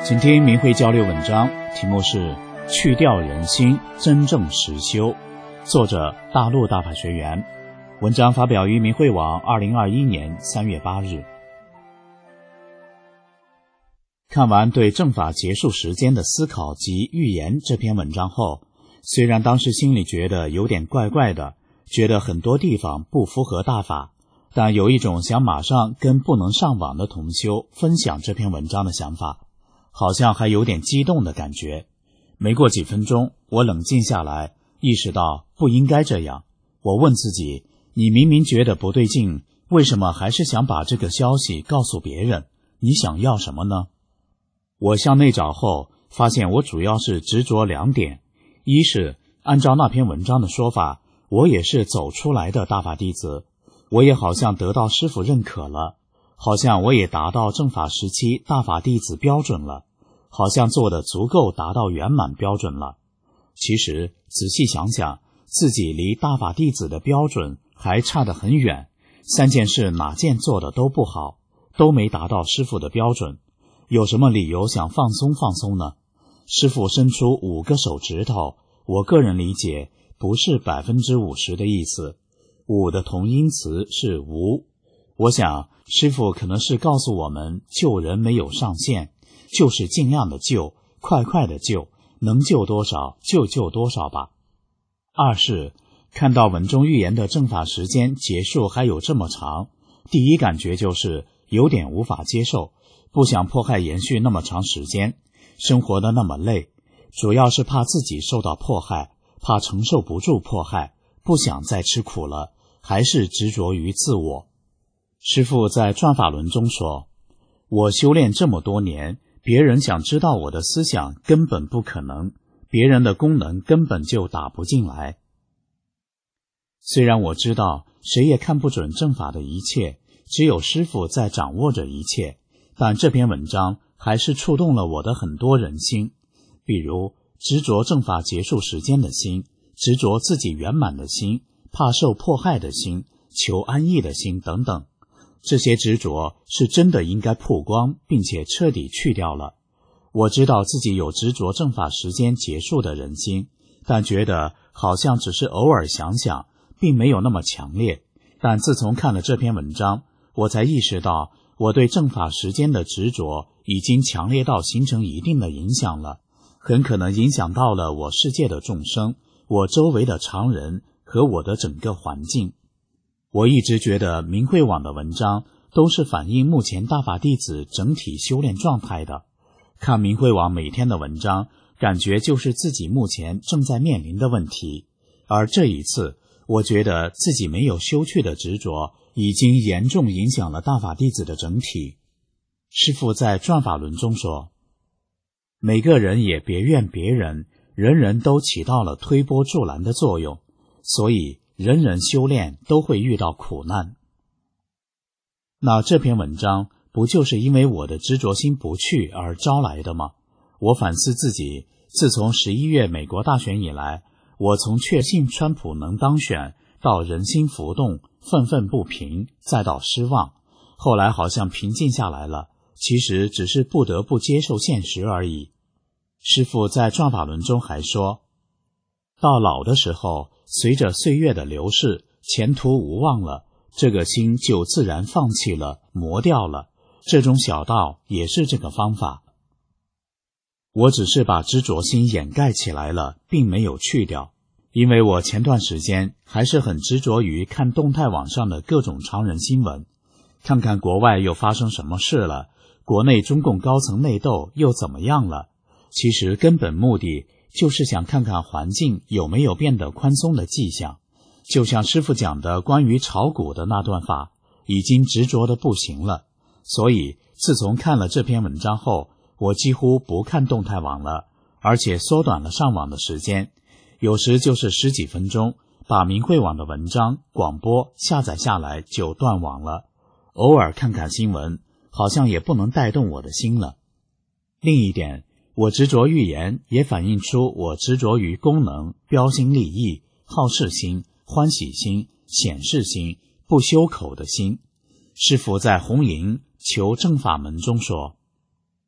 请听明慧交流文章，题目是去掉人心，真正实修，作者大陆大法学员。文章发表于明慧网二零二一年三月八日。看完对正法结束时间的思考及预言这篇文章后，虽然当时心里觉得有点怪怪的，觉得很多地方不符合大法，但有一种想马上跟不能上网的同修分享这篇文章的想法，好像还有点激动的感觉。没过几分钟，我冷静下来，意识到不应该这样。我问自己，你明明觉得不对劲，为什么还是想把这个消息告诉别人？你想要什么呢？我向内找后，发现我主要是执着两点。一是按照那篇文章的说法，我也是走出来的大法弟子，我也好像得到师父认可了，好像我也达到正法时期大法弟子标准了，好像做得足够达到圆满标准了。其实仔细想想，自己离大法弟子的标准还差得很远，三件事哪件做的都不好，都没达到师父的标准，有什么理由想放松放松呢？师父伸出五个手指头，我个人理解不是百分之五十的意思，五的同音词是无。我想师父可能是告诉我们，救人没有上限，就是尽量的救，快快的救，能救多少就救多少吧。二是看到文中预言的正法时间结束还有这么长，第一感觉就是有点无法接受，不想迫害延续那么长时间，生活的那么累，主要是怕自己受到迫害，怕承受不住迫害，不想再吃苦了，还是执着于自我。师父在转法轮中说，我修炼这么多年，别人想知道我的思想根本不可能，别人的功能根本就打不进来。虽然我知道谁也看不准正法的一切，只有师父在掌握着一切，但这篇文章还是触动了我的很多人心，比如执着正法结束时间的心，执着自己圆满的心，怕受迫害的心，求安逸的心等等。这些执着是真的应该曝光，并且彻底去掉了。我知道自己有执着正法时间结束的人心，但觉得好像只是偶尔想想，并没有那么强烈。但自从看了这篇文章，我才意识到我对正法时间的执着已经强烈到形成一定的影响了，很可能影响到了我世界的众生，我周围的常人和我的整个环境。我一直觉得明慧网的文章都是反映目前大法弟子整体修炼状态的，看明慧网每天的文章，感觉就是自己目前正在面临的问题。而这一次，我觉得自己没有修去的执着已经严重影响了大法弟子的整体。师父在转法轮中说，每个人也别怨别人，人人都起到了推波助澜的作用，所以人人修炼都会遇到苦难。那这篇文章不就是因为我的执着心不去而招来的吗？我反思自己，自从十一月美国大选以来，我从确信川普能当选，到人心浮动，愤愤不平，再到失望，后来好像平静下来了，其实只是不得不接受现实而已。师父在转法轮中还说，到老的时候，随着岁月的流逝，前途无望了，这个心就自然放弃了，磨掉了。这种小道也是这个方法。我只是把执着心掩盖起来了，并没有去掉。因为我前段时间还是很执着于看动态网上的各种常人新闻，看看国外又发生什么事了，国内中共高层内斗又怎么样了。其实根本目的就是想看看环境有没有变得宽松的迹象。就像师父讲的关于炒股的那段话，已经执着的不行了。所以自从看了这篇文章后，我几乎不看动态网了，而且缩短了上网的时间，有时就是十几分钟，把明慧网的文章、广播下载下来就断网了。偶尔看看新闻，好像也不能带动我的心了。另一点，我执着预言也反映出我执着于功能、标新立异、好事心、欢喜心、显示心、不修口的心。师父在红营求正法门中说，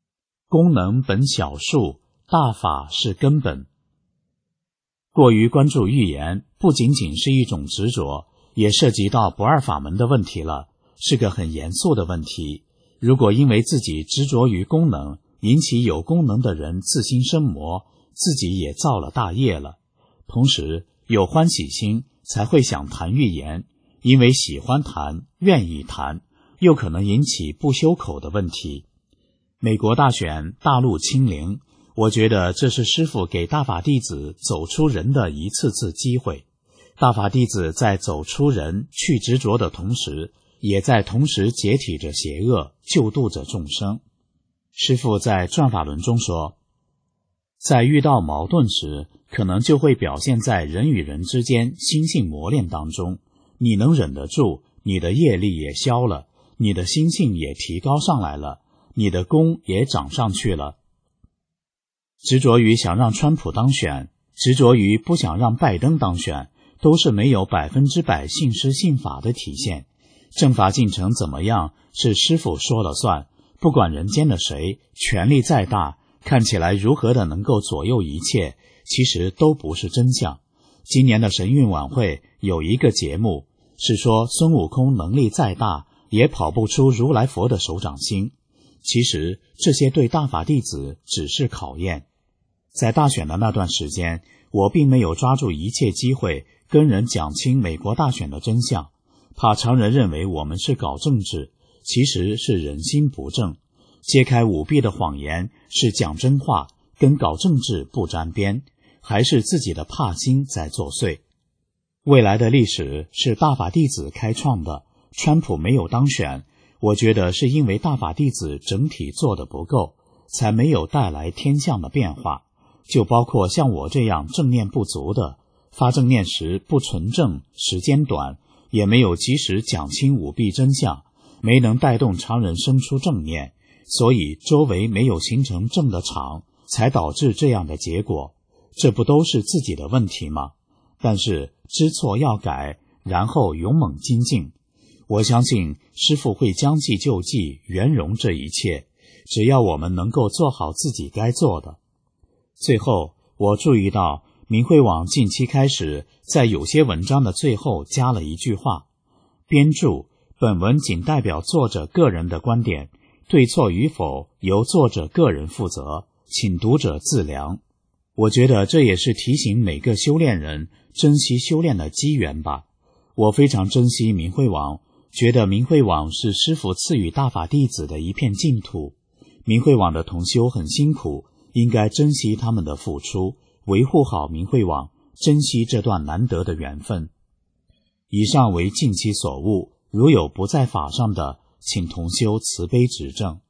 功能本小数，大法是根本。过于关注预言，不仅仅是一种执着，也涉及到不二法门的问题了，是个很严肃的问题。如果因为自己执着于功能，引起有功能的人自心生魔，自己也造了大业了。同时有欢喜心才会想谈预言，因为喜欢谈，愿意谈，又可能引起不修口的问题。美国大选大陆清零，我觉得这是师父给大法弟子走出人的一次次机会。大法弟子在走出人去执着的同时，也在同时解体着邪恶，救度着众生。师父在转法轮中说，在遇到矛盾时，可能就会表现在人与人之间心性磨练当中。你能忍得住，你的业力也消了，你的心性也提高上来了，你的功也涨上去了。执着于想让川普当选，执着于不想让拜登当选，都是没有百分之百信师信法的体现。正法进程怎么样，是师父说了算，不管人间的谁，权力再大，看起来如何的能够左右一切，其实都不是真相。今年的神韵晚会有一个节目是说，孙悟空能力再大，也跑不出如来佛的手掌心。其实这些对大法弟子只是考验。在大选的那段时间，我并没有抓住一切机会跟人讲清美国大选的真相，怕常人认为我们是搞政治，其实是人心不正。揭开舞弊的谎言是讲真话，跟搞政治不沾边，还是自己的怕心在作祟。未来的历史是大法弟子开创的，川普没有当选，我觉得是因为大法弟子整体做得不够，才没有带来天象的变化。就包括像我这样正念不足的，发正念时不纯正，时间短，也没有及时讲清舞弊真相，没能带动常人生出正念，所以周围没有形成正的场，才导致这样的结果。这不都是自己的问题吗？但是知错要改，然后勇猛精进。我相信师父会将计就计，圆融这一切，只要我们能够做好自己该做的。最后我注意到明慧网近期开始在有些文章的最后加了一句话，编注本文仅代表作者个人的观点，对错与否由作者个人负责，请读者自量。我觉得这也是提醒每个修炼人珍惜修炼的机缘吧。我非常珍惜明慧网，觉得明慧网是师父赐予大法弟子的一片净土。明慧网的同修很辛苦，应该珍惜他们的付出，维护好明慧网，珍惜这段难得的缘分。以上为近期所悟，如有不在法上的，请同修慈悲指正。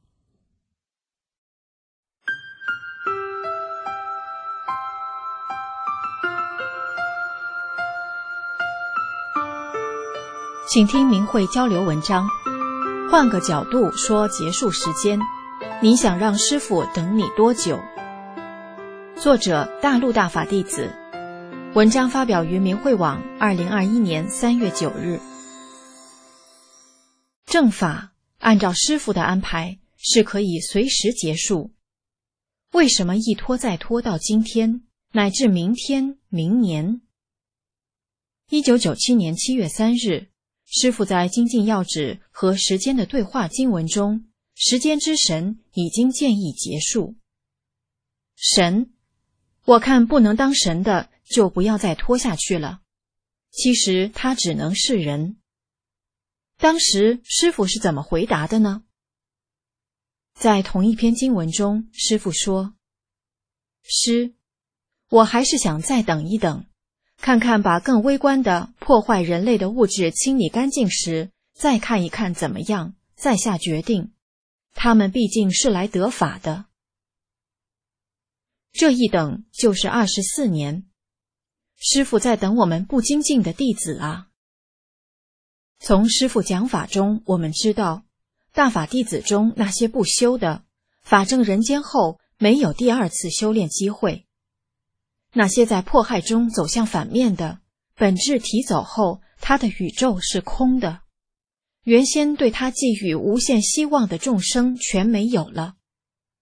请听明慧交流文章，换个角度说结束时间，你想让师父等你多久？作者大陆大法弟子，文章发表于明慧网二零二一年三月九日。正法按照师父的安排是可以随时结束，为什么一拖再拖到今天，乃至明天、明年？一九九七年七月三日，师父在精进要旨和时间的对话经文中，时间之神已经建议结束。神，我看不能当神的就不要再拖下去了。其实他只能是人。当时师父是怎么回答的呢？在同一篇经文中，师父说：师，我还是想再等一等，看看把更微观的破坏人类的物质清理干净时，再看一看怎么样，再下决定。他们毕竟是来得法的。这一等就是二十四年。师父在等我们不精进的弟子啊。从师父讲法中，我们知道，大法弟子中那些不修的，法证人间后没有第二次修炼机会。那些在迫害中走向反面的，本质提走后，他的宇宙是空的。原先对他寄予无限希望的众生全没有了。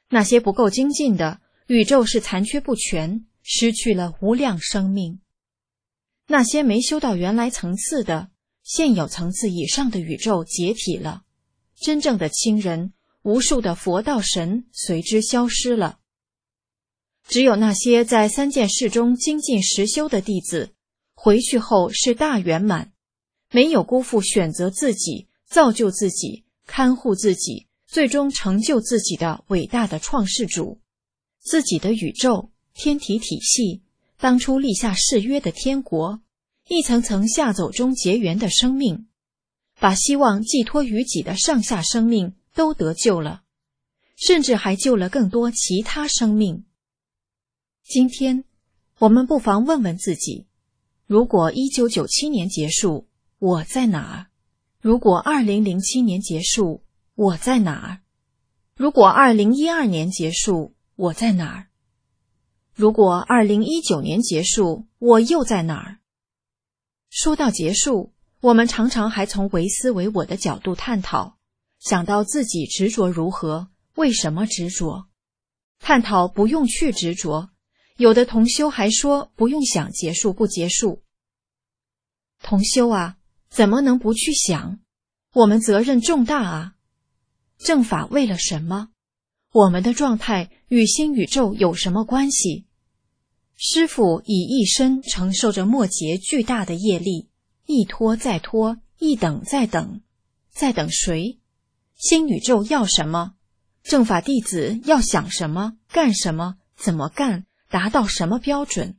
那些不够精进的，宇宙是残缺不全，失去了无量生命。那些没修到原来层次的，现有层次以上的宇宙解体了，真正的亲人，无数的佛道神随之消失了。只有那些在三件事中精进实修的弟子，回去后是大圆满，没有辜负选择自己、造就自己、看护自己，最终成就自己的伟大的创世主。自己的宇宙、天体体系，当初立下誓约的天国，一层层下走中结缘的生命，把希望寄托于己的上下生命都得救了，甚至还救了更多其他生命。今天，我们不妨问问自己，如果一九九七年结束，我在哪儿？如果二零零七年结束，我在哪儿？如果二零一二年结束，我在哪儿？如果二零一九年结束，我又在哪儿？说到结束，我们常常还从唯思唯我的角度探讨，想到自己执着如何，为什么执着？探讨不用去执着，有的同修还说不用想结束不结束。同修啊，怎么能不去想？我们责任重大啊！正法为了什么？我们的状态与新宇宙有什么关系？师父以一生承受着末劫巨大的业力，一拖再拖，一等再等，在等谁？新宇宙要什么？正法弟子要想什么？干什么？怎么干？达到什么标准？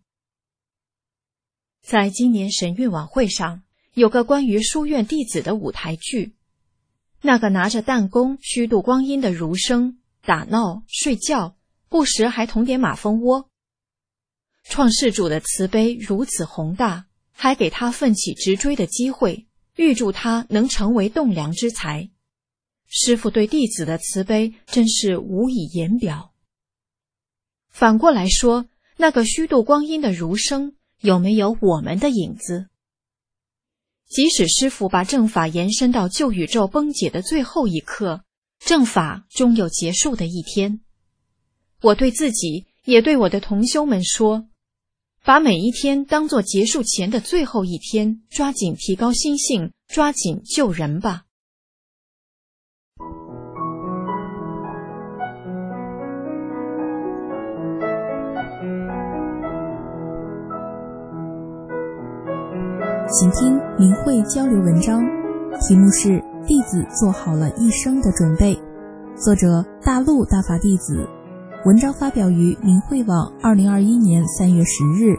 在今年神韵晚会上，有个关于书院弟子的舞台剧。那个拿着弹弓虚度光阴的儒生，打闹、睡觉，不时还捅点马蜂窝。创世主的慈悲如此宏大，还给他奋起直追的机会，预祝他能成为栋梁之才。师父对弟子的慈悲真是无以言表。反过来说，那个虚度光阴的儒生有没有我们的影子？即使师父把正法延伸到旧宇宙崩解的最后一刻，正法终有结束的一天。我对自己也对我的同修们说，把每一天当作结束前的最后一天，抓紧提高心性，抓紧救人吧。 请听明慧交流文章，题目是《弟子做好了一生的准备》，作者大陆大法弟子，文章发表于明慧网二零二一年三月十日。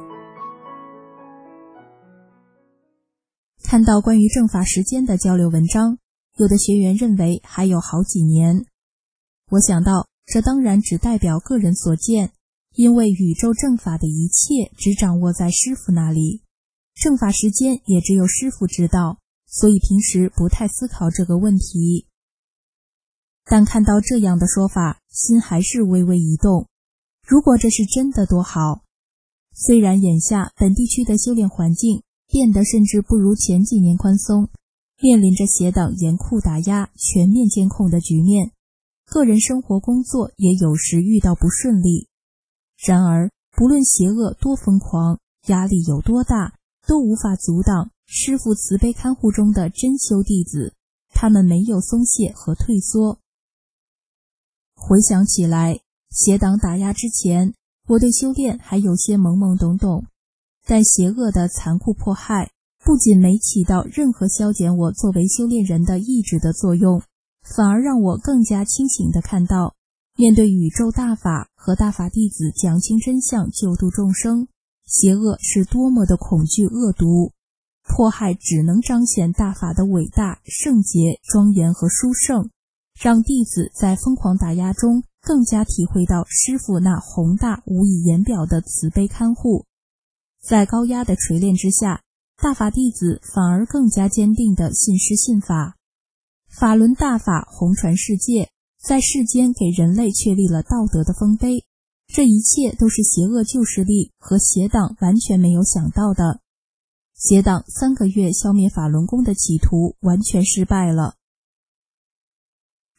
看到关于正法时间的交流文章，有的学员认为还有好几年。我想到，这当然只代表个人所见，因为宇宙正法的一切只掌握在师父那里。正法时间也只有师父知道，所以平时不太思考这个问题。但看到这样的说法，心还是微微一动。如果这是真的多好！虽然眼下本地区的修炼环境变得甚至不如前几年宽松，面临着邪党严酷打压、全面监控的局面，个人生活工作也有时遇到不顺利。然而，不论邪恶多疯狂，压力有多大，都无法阻挡师父慈悲看护中的真修弟子，他们没有松懈和退缩。回想起来，邪党打压之前，我对修炼还有些懵懵懂懂，但邪恶的残酷迫害不仅没起到任何消减我作为修炼人的意志的作用，反而让我更加清醒地看到，面对宇宙大法和大法弟子讲清真相、救度众生，邪恶是多么的恐惧恶毒，迫害只能彰显大法的伟大、圣洁、庄严和殊胜，让弟子在疯狂打压中更加体会到师父那宏大无以言表的慈悲看护。在高压的锤炼之下，大法弟子反而更加坚定地信师信法。法轮大法弘传世界，在世间给人类确立了道德的丰碑。这一切都是邪恶旧势力和邪党完全没有想到的。邪党三个月消灭法轮功的企图完全失败了。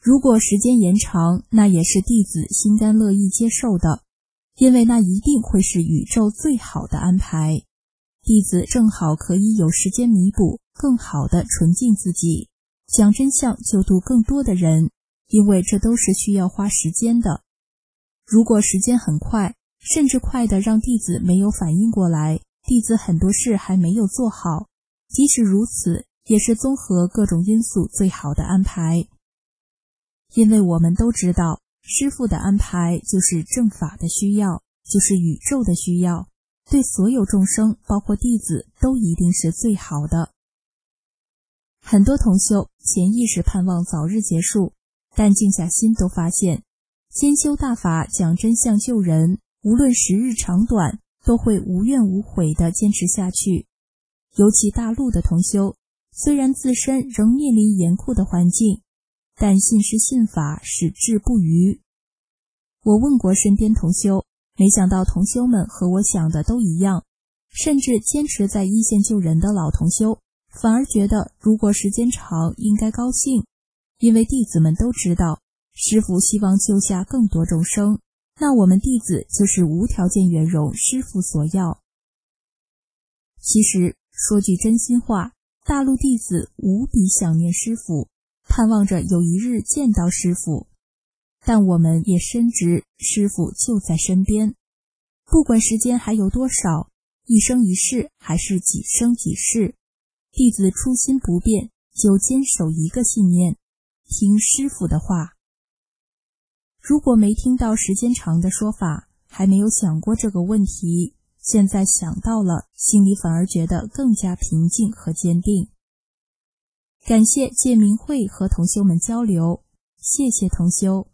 如果时间延长，那也是弟子心甘乐意接受的，因为那一定会是宇宙最好的安排。弟子正好可以有时间弥补，更好的纯净自己，讲真相救度更多的人，因为这都是需要花时间的。如果时间很快，甚至快的让弟子没有反应过来，弟子很多事还没有做好，即使如此，也是综合各种因素最好的安排。因为我们都知道，师父的安排就是正法的需要，就是宇宙的需要，对所有众生，包括弟子，都一定是最好的。很多同修潜意识盼望早日结束，但静下心都发现，先修大法讲真相救人，无论时日长短，都会无怨无悔地坚持下去。尤其大陆的同修，虽然自身仍面临严酷的环境，但信师信法，矢志不渝。我问过身边同修，没想到同修们和我想的都一样，甚至坚持在一线救人的老同修，反而觉得如果时间长应该高兴，因为弟子们都知道，师父希望救下更多众生，那我们弟子就是无条件圆融师父所要。其实说句真心话，大陆弟子无比想念师父，盼望着有一日见到师父，但我们也深知师父就在身边，不管时间还有多少，一生一世还是几生几世，弟子初心不变，就坚守一个信念，听师父的话。如果没听到时间长的说法，还没有想过这个问题，现在想到了，心里反而觉得更加平静和坚定。感谢戒明会和同修们交流，谢谢同修。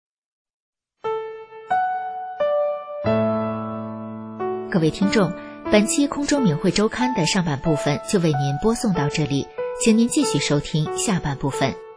各位听众，本期空中明慧周刊的上半部分就为您播送到这里，请您继续收听下半部分。